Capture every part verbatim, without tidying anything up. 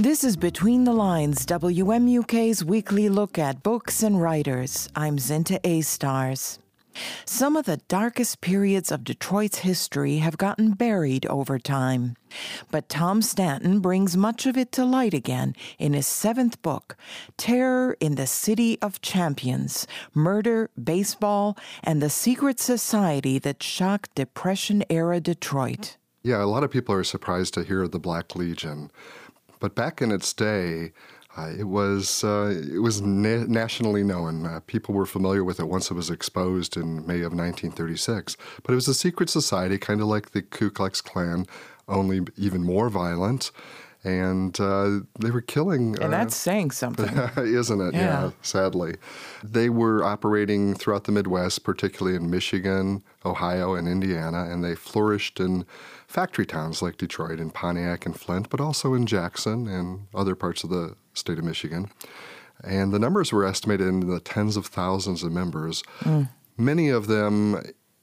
This is Between the Lines, W M U K's weekly look at books and writers. I'm Zinta A-Stars. Some of the darkest periods of Detroit's history have gotten buried over time. But Tom Stanton brings much of it to light again in his seventh book, Terror in the City of Champions, Murder, Baseball, and the Secret Society that shocked Depression-era Detroit. Yeah, a lot of people are surprised to hear of the Black Legion. But back in its day, uh, it was uh, it was na- nationally known. Uh, people were familiar with it once it was exposed in May of nineteen thirty-six. But it was a secret society, kind of like the Ku Klux Klan, only even more violent. And uh, they were killing... And uh, that's saying something. Isn't it? Yeah. yeah, sadly. They were operating throughout the Midwest, particularly in Michigan, Ohio, and Indiana, and they flourished in factory towns like Detroit and Pontiac and Flint, but also in Jackson and other parts of the state of Michigan. And the numbers were estimated in the tens of thousands of members. Mm. Many of them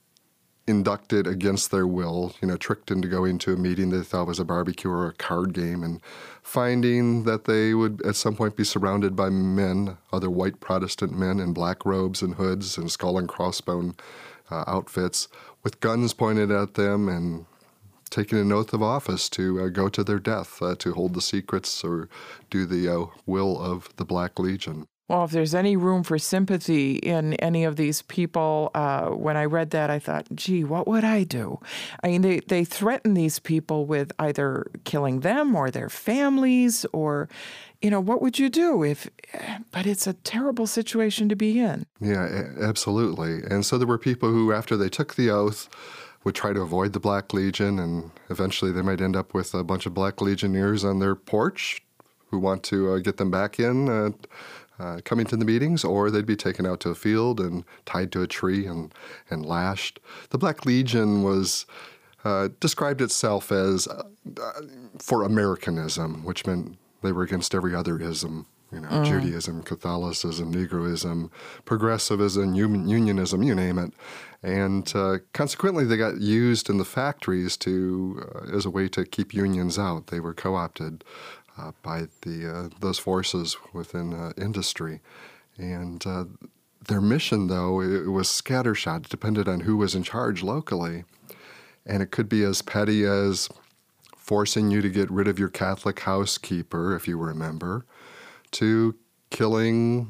inducted against their will, you know, tricked into going to a meeting they thought was a barbecue or a card game, and finding that they would at some point be surrounded by men, other white Protestant men in black robes and hoods and skull and crossbone uh, outfits, with guns pointed at them and taking an oath of office to uh, go to their death, uh, to hold the secrets or do the uh, will of the Black Legion. Well, if there's any room for sympathy in any of these people, uh, when I read that, I thought, gee, what would I do? I mean, they, they threaten these people with either killing them or their families or, you know, what would you do if, but it's a terrible situation to be in. Yeah, absolutely. And so there were people who, after they took the oath, would try to avoid the Black Legion, and eventually they might end up with a bunch of Black Legionnaires on their porch who want to uh, get them back in, uh, uh, coming to the meetings, or they'd be taken out to a field and tied to a tree and, and lashed. The Black Legion was uh, described itself as uh, for Americanism, which meant they were against every other ism. You know, mm. Judaism, Catholicism, Negroism, progressivism, unionism, you name it. And uh, consequently, they got used in the factories to uh, as a way to keep unions out. They were co-opted uh, by the uh, those forces within uh, industry. And uh, their mission, though, it was scattershot. It depended on who was in charge locally. And it could be as petty as forcing you to get rid of your Catholic housekeeper, if you remember, to killing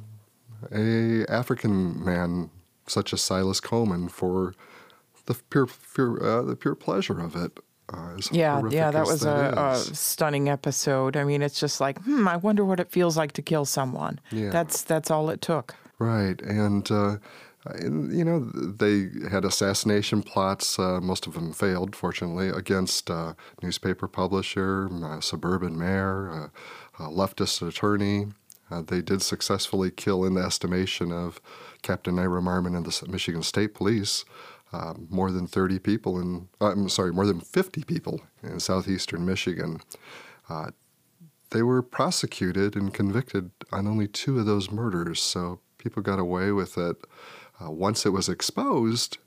a African man such as Silas Coleman for the pure, pure uh, the pure pleasure of it. Uh, as yeah, yeah, that was that a, a stunning episode. I mean, it's just like, hmm, I wonder what it feels like to kill someone. Yeah. That's that's all it took. Right, and uh, and, you know, they had assassination plots, uh, most of them failed, fortunately, against uh, newspaper publisher, uh, suburban mayor, uh, uh, leftist attorney. Uh, they did successfully kill, in the estimation of Captain Ira Marmon and the Michigan State Police, uh, more than thirty people in, uh, I'm sorry, more than fifty people in southeastern Michigan. Uh, they were prosecuted and convicted on only two of those murders, so people got away with it. Uh, once it was exposed,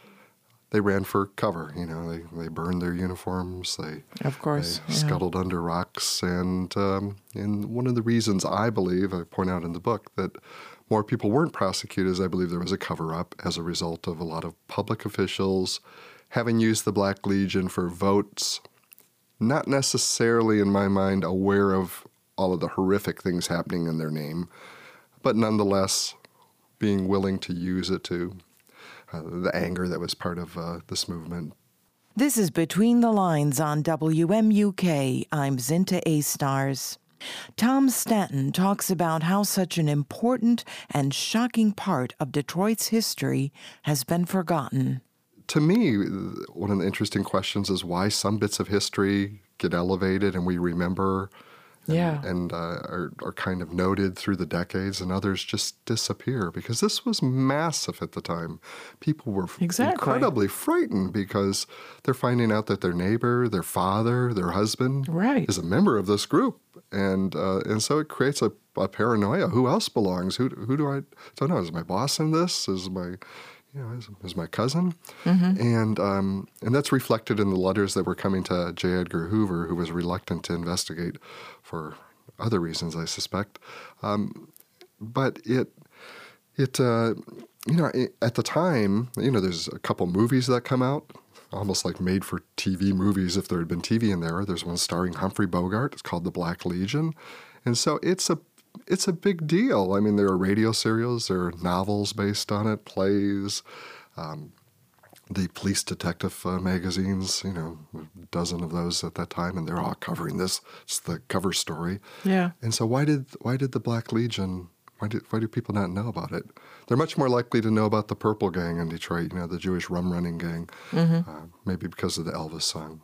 they ran for cover. You know, they, they burned their uniforms. They, of course, they yeah. scuttled under rocks. And um, and one of the reasons I believe, I point out in the book, that more people weren't prosecuted is I believe there was a cover-up as a result of a lot of public officials having used the Black Legion for votes, not necessarily, in my mind, aware of all of the horrific things happening in their name, but nonetheless being willing to use it to uh, the anger that was part of uh, this movement. This is Between the Lines on W M U K. I'm Zinta A-Stars. Tom Stanton talks about how such an important and shocking part of Detroit's history has been forgotten. To me, one of the interesting questions is why some bits of history get elevated and we remember and, yeah. and uh, are, are kind of noted through the decades, and others just disappear, because this was massive at the time. People were exactly. incredibly frightened because they're finding out that their neighbor, their father, their husband right. is a member of this group. And uh, and so it creates a, a paranoia. Who else belongs? Who who do I don't know? Is my boss in this? Is my you know is, is my cousin? Mm-hmm. And um, and that's reflected in the letters that were coming to J. Edgar Hoover, who was reluctant to investigate for other reasons, I suspect. Um, but it, it uh, you know, it, at the time, you know, there's a couple movies that come out, almost like made-for-T V movies if there had been T V in there. There's one starring Humphrey Bogart. It's called The Black Legion. And so it's a it's a big deal. I mean, there are radio serials, there are novels based on it, plays, um, the police detective uh, magazines, you know, a dozen of those at that time, and they're all covering this. It's the cover story. Yeah. And so why did why did the Black Legion, why did why do people not know about it? They're much more likely to know about the Purple Gang in Detroit, you know, the Jewish rum running gang, mm-hmm. uh, maybe because of the Elvis song.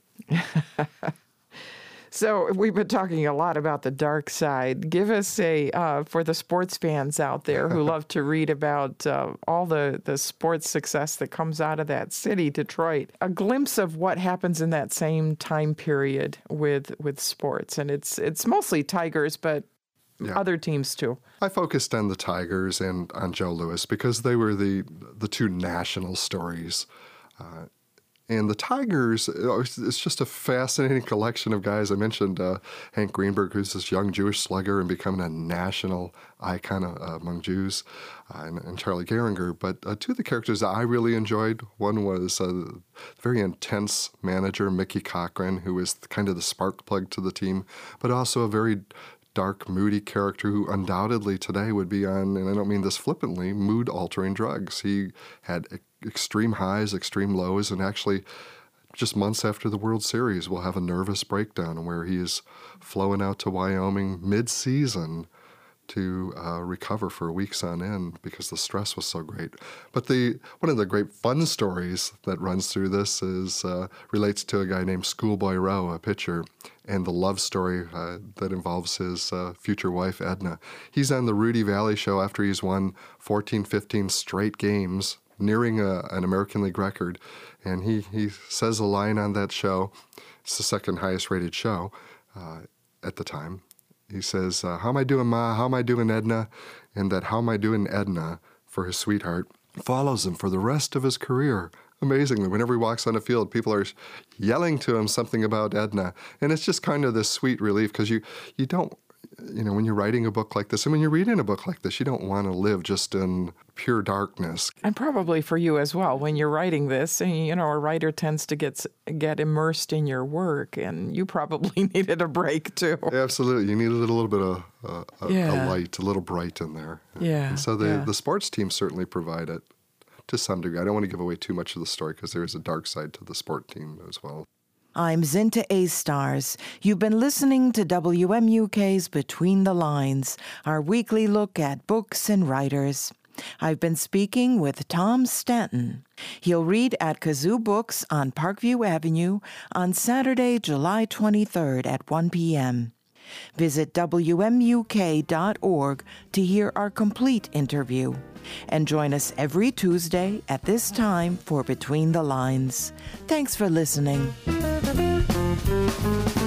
But. So we've been talking a lot about the dark side. Give us a, uh, for the sports fans out there who love to read about uh, all the, the sports success that comes out of that city, Detroit, a glimpse of what happens in that same time period with with sports. And it's it's mostly Tigers, but yeah. other teams too. I focused on the Tigers and on Joe Louis because they were the the two national stories. Uh, And the Tigers, it's just a fascinating collection of guys. I mentioned uh, Hank Greenberg, who's this young Jewish slugger and becoming a national icon uh, among Jews, uh, and, and Charlie Gehringer. But uh, two of the characters that I really enjoyed, one was a very intense manager, Mickey Cochran, who was kind of the spark plug to the team, but also a very dark, moody character who undoubtedly today would be on, and I don't mean this flippantly, mood-altering drugs. He had extreme highs, extreme lows, and actually just months after the World Series will have a nervous breakdown where he is flowing out to Wyoming mid-season to uh, recover for weeks on end because the stress was so great. But the one of the great fun stories that runs through this is uh, relates to a guy named Schoolboy Rowe, a pitcher, and the love story uh, that involves his uh, future wife, Edna. He's on the Rudy Valley show after he's won fourteen, fifteen straight games, nearing a, an American League record, and he, he says a line on that show. It's the second highest rated show uh, at the time. He says, uh, how am I doing, Ma? How am I doing, Edna? And that how am I doing, Edna, for his sweetheart, follows him for the rest of his career. Amazingly, whenever he walks on the field, people are yelling to him something about Edna. And it's just kind of this sweet relief because you, you don't, you know, when you're writing a book like this and when you're reading a book like this, you don't want to live just in pure darkness. And probably for you as well, when you're writing this, and, you know, a writer tends to get get immersed in your work, and you probably needed a break too. Absolutely. You needed a little bit of uh, a, yeah. a light, a little bright in there. Yeah. And so the, yeah. the sports teams certainly provide it to some degree. I don't want to give away too much of the story because there is a dark side to the sport team as well. I'm Zinta A-Stars. You've been listening to W M U K's Between the Lines, our weekly look at books and writers. I've been speaking with Tom Stanton. He'll read at Kazoo Books on Parkview Avenue on Saturday, July twenty-third at one p.m. Visit W M U K dot org to hear our complete interview. And join us every Tuesday at this time for Between the Lines. Thanks for listening.